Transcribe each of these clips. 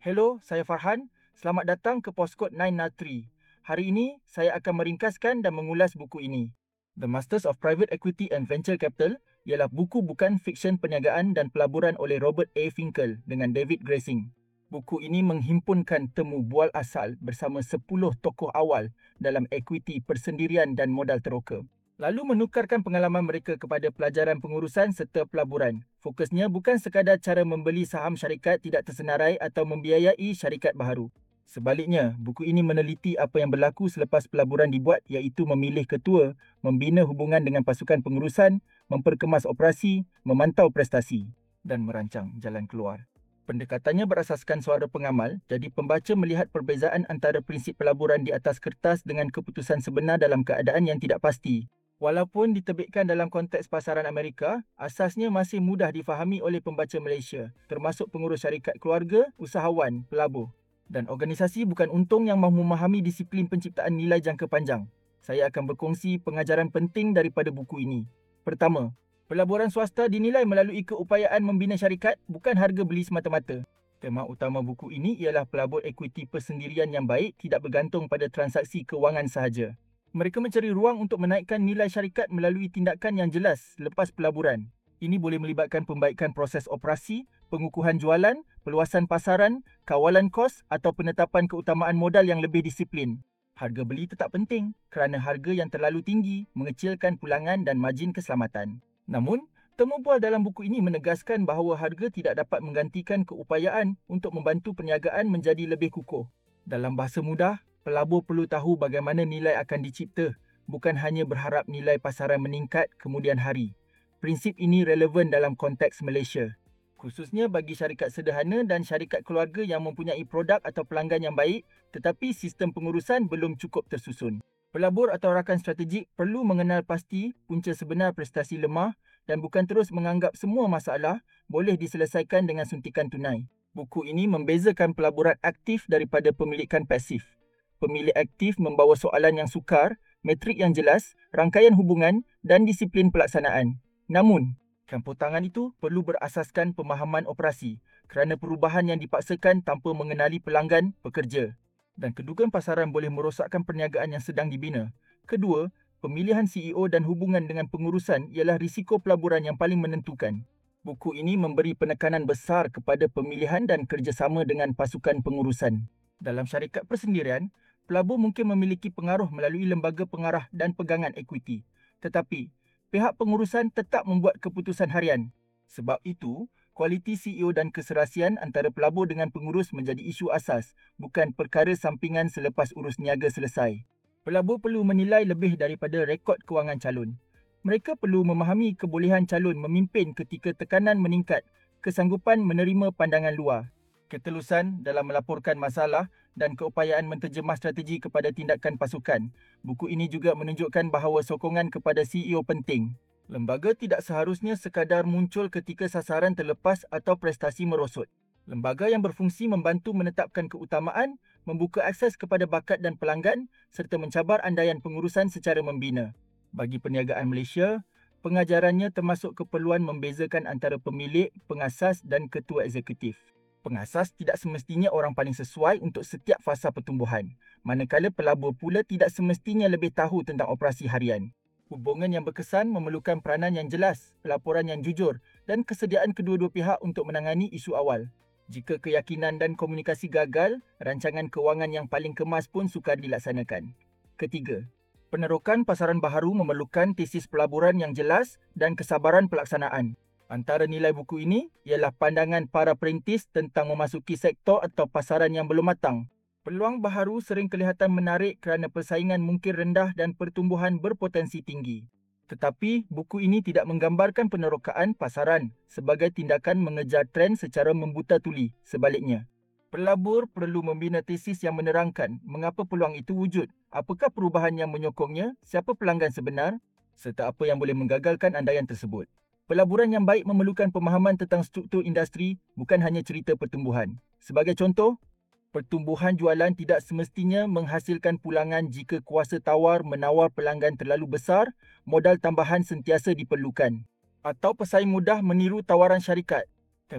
Hello, saya Farhan. Selamat datang ke Postkod 903. Hari ini, saya akan meringkaskan dan mengulas buku ini. The Masters of Private Equity and Venture Capital ialah buku bukan fiksyen perniagaan dan pelaburan oleh Robert A. Finkel dengan David Gressing. Buku ini menghimpunkan temu bual asal bersama 10 tokoh awal dalam equity persendirian dan modal teroka. Lalu menukarkan pengalaman mereka kepada pelajaran pengurusan serta pelaburan. Fokusnya bukan sekadar cara membeli saham syarikat tidak tersenarai atau membiayai syarikat baharu. Sebaliknya, buku ini meneliti apa yang berlaku selepas pelaburan dibuat iaitu memilih ketua, membina hubungan dengan pasukan pengurusan, memperkemas operasi, memantau prestasi dan merancang jalan keluar. Pendekatannya berasaskan suara pengamal, jadi pembaca melihat perbezaan antara prinsip pelaburan di atas kertas dengan keputusan sebenar dalam keadaan yang tidak pasti. Walaupun diterbitkan dalam konteks pasaran Amerika, asasnya masih mudah difahami oleh pembaca Malaysia, termasuk pengurus syarikat keluarga, usahawan, pelabur. Dan organisasi bukan untung yang mahu memahami disiplin penciptaan nilai jangka panjang. Saya akan berkongsi pengajaran penting daripada buku ini. Pertama, pelaburan swasta dinilai melalui keupayaan membina syarikat, bukan harga beli semata-mata. Tema utama buku ini ialah pelabur equity persendirian yang baik tidak bergantung pada transaksi kewangan sahaja. Mereka mencari ruang untuk menaikkan nilai syarikat melalui tindakan yang jelas lepas pelaburan. Ini boleh melibatkan pembaikan proses operasi, pengukuhan jualan, peluasan pasaran, kawalan kos atau penetapan keutamaan modal yang lebih disiplin. Harga beli tetap penting kerana harga yang terlalu tinggi mengecilkan pulangan dan margin keselamatan. Namun, temu bual dalam buku ini menegaskan bahawa harga tidak dapat menggantikan keupayaan untuk membantu perniagaan menjadi lebih kukuh. Dalam bahasa mudah, pelabur perlu tahu bagaimana nilai akan dicipta, bukan hanya berharap nilai pasaran meningkat kemudian hari. Prinsip ini relevan dalam konteks Malaysia, khususnya bagi syarikat sederhana dan syarikat keluarga yang mempunyai produk atau pelanggan yang baik tetapi sistem pengurusan belum cukup tersusun. Pelabur atau rakan strategik perlu mengenal pasti punca sebenar prestasi lemah dan bukan terus menganggap semua masalah boleh diselesaikan dengan suntikan tunai. Buku ini membezakan pelaburan aktif daripada pemilikan pasif. Pemilik aktif membawa soalan yang sukar, metrik yang jelas, rangkaian hubungan dan disiplin pelaksanaan. Namun, campur tangan itu perlu berasaskan pemahaman operasi kerana perubahan yang dipaksakan tanpa mengenali pelanggan pekerja. Dan kedudukan pasaran boleh merosakkan perniagaan yang sedang dibina. Kedua, pemilihan CEO dan hubungan dengan pengurusan ialah risiko pelaburan yang paling menentukan. Buku ini memberi penekanan besar kepada pemilihan dan kerjasama dengan pasukan pengurusan. Dalam syarikat persendirian, pelabur mungkin memiliki pengaruh melalui lembaga pengarah dan pegangan equity. Tetapi, pihak pengurusan tetap membuat keputusan harian. Sebab itu, kualiti CEO dan keserasian antara pelabur dengan pengurus menjadi isu asas, bukan perkara sampingan selepas urus niaga selesai. Pelabur perlu menilai lebih daripada rekod kewangan calon. Mereka perlu memahami kebolehan calon memimpin ketika tekanan meningkat, kesanggupan menerima pandangan luar, ketelusan dalam melaporkan masalah dan keupayaan menterjemah strategi kepada tindakan pasukan. Buku ini juga menunjukkan bahawa sokongan kepada CEO penting. Lembaga tidak seharusnya sekadar muncul ketika sasaran terlepas atau prestasi merosot. Lembaga yang berfungsi membantu menetapkan keutamaan, membuka akses kepada bakat dan pelanggan serta mencabar andaian pengurusan secara membina. Bagi perniagaan Malaysia, pengajarannya termasuk keperluan membezakan antara pemilik, pengasas dan ketua eksekutif. Pengasas tidak semestinya orang paling sesuai untuk setiap fasa pertumbuhan, manakala pelabur pula tidak semestinya lebih tahu tentang operasi harian. Hubungan yang berkesan memerlukan peranan yang jelas, pelaporan yang jujur dan kesediaan kedua-dua pihak untuk menangani isu awal. Jika keyakinan dan komunikasi gagal, rancangan kewangan yang paling kemas pun sukar dilaksanakan. Ketiga, penerokan pasaran baharu memerlukan tesis pelaburan yang jelas dan kesabaran pelaksanaan. Antara nilai buku ini ialah pandangan para perintis tentang memasuki sektor atau pasaran yang belum matang. Peluang baharu sering kelihatan menarik kerana persaingan mungkin rendah dan pertumbuhan berpotensi tinggi. Tetapi, buku ini tidak menggambarkan penerokaan pasaran sebagai tindakan mengejar trend secara membuta tuli. Sebaliknya, pelabur perlu membina tesis yang menerangkan mengapa peluang itu wujud, apakah perubahan yang menyokongnya, siapa pelanggan sebenar, serta apa yang boleh menggagalkan andaian tersebut. Pelaburan yang baik memerlukan pemahaman tentang struktur industri, bukan hanya cerita pertumbuhan. Sebagai contoh, pertumbuhan jualan tidak semestinya menghasilkan pulangan jika kuasa tawar menawar pelanggan terlalu besar, modal tambahan sentiasa diperlukan. Atau pesaing mudah meniru tawaran syarikat. Temu,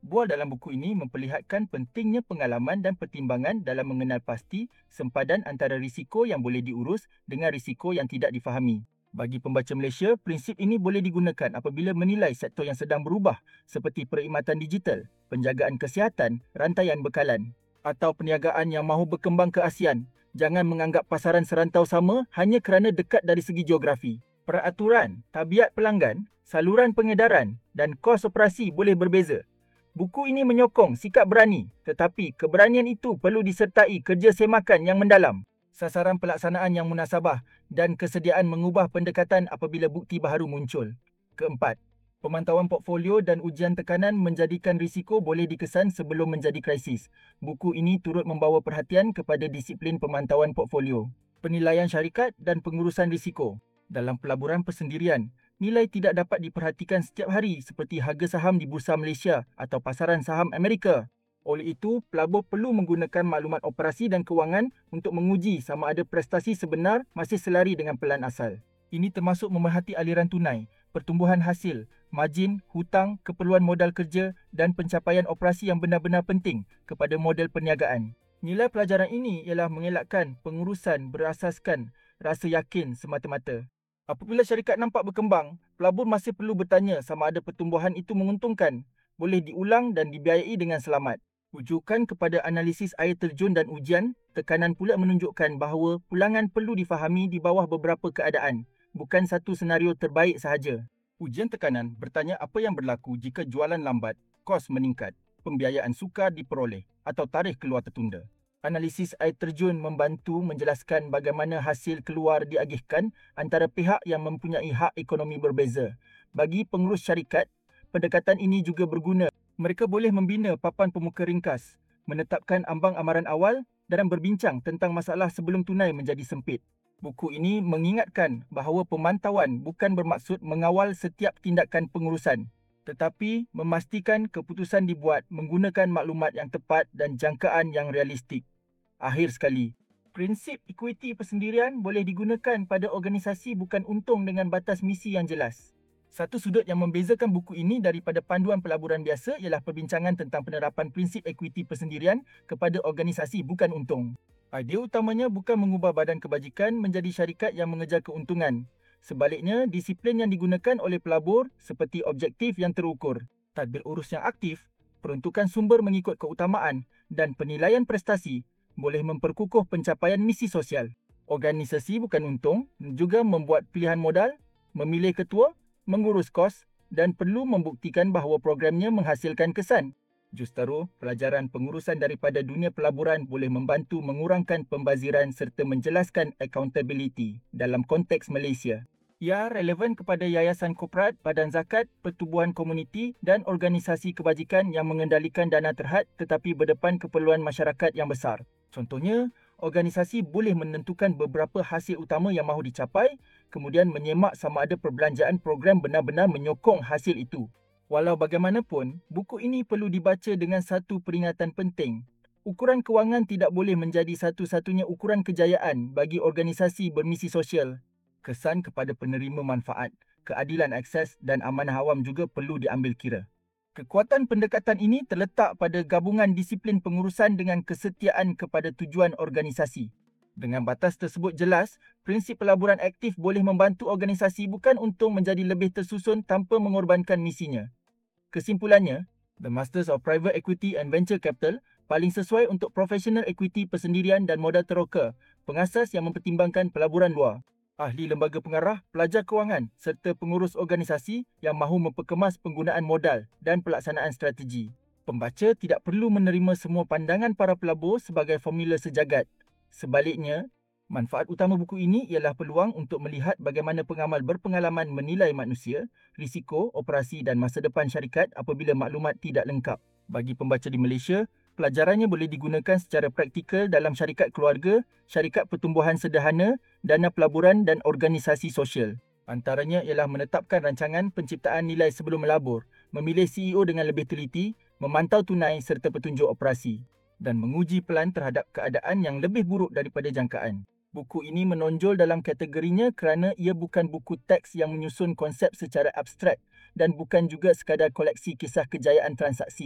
Buah dalam buku ini memperlihatkan pentingnya pengalaman dan pertimbangan dalam mengenal pasti sempadan antara risiko yang boleh diurus dengan risiko yang tidak difahami. Bagi pembaca Malaysia, prinsip ini boleh digunakan apabila menilai sektor yang sedang berubah seperti perkhidmatan digital, penjagaan kesihatan, rantaian bekalan atau perniagaan yang mahu berkembang ke ASEAN. Jangan menganggap pasaran serantau sama hanya kerana dekat dari segi geografi. Peraturan, tabiat pelanggan, saluran pengedaran dan kos operasi boleh berbeza. Buku ini menyokong sikap berani, tetapi keberanian itu perlu disertai kerja semakan yang mendalam, sasaran pelaksanaan yang munasabah dan kesediaan mengubah pendekatan apabila bukti baharu muncul. Keempat, pemantauan portfolio dan ujian tekanan menjadikan risiko boleh dikesan sebelum menjadi krisis. Buku ini turut membawa perhatian kepada disiplin pemantauan portfolio, penilaian syarikat dan pengurusan risiko. Dalam pelaburan persendirian, nilai tidak dapat diperhatikan setiap hari seperti harga saham di Bursa Malaysia atau pasaran saham Amerika. Oleh itu, pelabur perlu menggunakan maklumat operasi dan kewangan untuk menguji sama ada prestasi sebenar masih selari dengan pelan asal. Ini termasuk memerhati aliran tunai, pertumbuhan hasil, margin, hutang, keperluan modal kerja dan pencapaian operasi yang benar-benar penting kepada model perniagaan. Nilai pelajaran ini ialah mengelakkan pengurusan berasaskan rasa yakin semata-mata. Apabila syarikat nampak berkembang, pelabur masih perlu bertanya sama ada pertumbuhan itu menguntungkan, boleh diulang dan dibiayai dengan selamat. Rujukan kepada analisis air terjun dan ujian, tekanan pula menunjukkan bahawa pulangan perlu difahami di bawah beberapa keadaan, bukan satu senario terbaik sahaja. Ujian tekanan bertanya apa yang berlaku jika jualan lambat, kos meningkat, pembiayaan sukar diperoleh atau tarikh keluar tertunda. Analisis air terjun membantu menjelaskan bagaimana hasil keluar diagihkan antara pihak yang mempunyai hak ekonomi berbeza. Bagi pengurus syarikat, pendekatan ini juga berguna. Mereka boleh membina papan pemuka ringkas, menetapkan ambang amaran awal dan berbincang tentang masalah sebelum tunai menjadi sempit. Buku ini mengingatkan bahawa pemantauan bukan bermaksud mengawal setiap tindakan pengurusan, tetapi memastikan keputusan dibuat menggunakan maklumat yang tepat dan jangkaan yang realistik. Akhir sekali, prinsip equity persendirian boleh digunakan pada organisasi bukan untung dengan batas misi yang jelas. Satu sudut yang membezakan buku ini daripada panduan pelaburan biasa ialah perbincangan tentang penerapan prinsip equity persendirian kepada organisasi bukan untung. Idea utamanya bukan mengubah badan kebajikan menjadi syarikat yang mengejar keuntungan. Sebaliknya, disiplin yang digunakan oleh pelabur seperti objektif yang terukur, tadbir urus yang aktif, peruntukan sumber mengikut keutamaan dan penilaian prestasi boleh memperkukuh pencapaian misi sosial. Organisasi bukan untung juga membuat pilihan modal, memilih ketua, mengurus kos dan perlu membuktikan bahawa programnya menghasilkan kesan. Justru, pelajaran pengurusan daripada dunia pelaburan boleh membantu mengurangkan pembaziran serta menjelaskan accountability dalam konteks Malaysia. Ia relevan kepada yayasan korporat, badan zakat, pertubuhan komuniti dan organisasi kebajikan yang mengendalikan dana terhad tetapi berdepan keperluan masyarakat yang besar. Contohnya, organisasi boleh menentukan beberapa hasil utama yang mahu dicapai, kemudian menyemak sama ada perbelanjaan program benar-benar menyokong hasil itu. Walau bagaimanapun, buku ini perlu dibaca dengan satu peringatan penting. Ukuran kewangan tidak boleh menjadi satu-satunya ukuran kejayaan bagi organisasi bermisi sosial. Kesan kepada penerima manfaat, keadilan akses dan amanah awam juga perlu diambil kira. Kekuatan pendekatan ini terletak pada gabungan disiplin pengurusan dengan kesetiaan kepada tujuan organisasi. Dengan batas tersebut jelas, prinsip pelaburan aktif boleh membantu organisasi bukan untuk menjadi lebih tersusun tanpa mengorbankan misinya. Kesimpulannya, The Masters of Private Equity and Venture Capital paling sesuai untuk profesional equity persendirian dan modal teroka, pengasas yang mempertimbangkan pelaburan luar, ahli lembaga pengarah, pelajar kewangan serta pengurus organisasi yang mahu memperkemas penggunaan modal dan pelaksanaan strategi. Pembaca tidak perlu menerima semua pandangan para pelabur sebagai formula sejagat. Sebaliknya, manfaat utama buku ini ialah peluang untuk melihat bagaimana pengamal berpengalaman menilai manusia, risiko, operasi dan masa depan syarikat apabila maklumat tidak lengkap. Bagi pembaca di Malaysia, pelajarannya boleh digunakan secara praktikal dalam syarikat keluarga, syarikat pertumbuhan sederhana, dana pelaburan dan organisasi sosial. Antaranya ialah menetapkan rancangan penciptaan nilai sebelum melabur, memilih CEO dengan lebih teliti, memantau tunai serta petunjuk operasi, dan menguji pelan terhadap keadaan yang lebih buruk daripada jangkaan. Buku ini menonjol dalam kategorinya kerana ia bukan buku teks yang menyusun konsep secara abstrak dan bukan juga sekadar koleksi kisah kejayaan transaksi.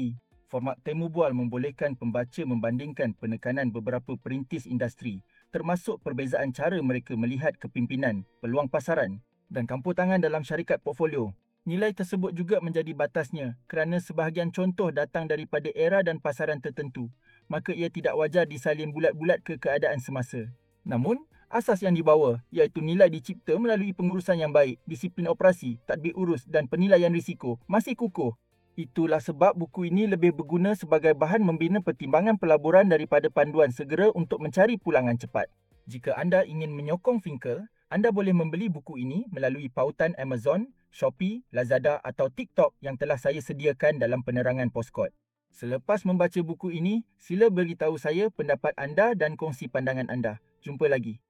Format temu bual membolehkan pembaca membandingkan penekanan beberapa perintis industri, termasuk perbezaan cara mereka melihat kepimpinan, peluang pasaran dan campur tangan dalam syarikat portfolio. Nilai tersebut juga menjadi batasnya kerana sebahagian contoh datang daripada era dan pasaran tertentu, maka ia tidak wajar disalin bulat-bulat ke keadaan semasa. Namun, asas yang dibawa iaitu nilai dicipta melalui pengurusan yang baik, disiplin operasi, tadbir urus dan penilaian risiko masih kukuh. Itulah sebab buku ini lebih berguna sebagai bahan membina pertimbangan pelaburan daripada panduan segera untuk mencari pulangan cepat. Jika anda ingin menyokong Finkel, anda boleh membeli buku ini melalui pautan Amazon, Shopee, Lazada atau TikTok yang telah saya sediakan dalam penerangan Postkod. Selepas membaca buku ini, sila beritahu saya pendapat anda dan kongsi pandangan anda. Jumpa lagi.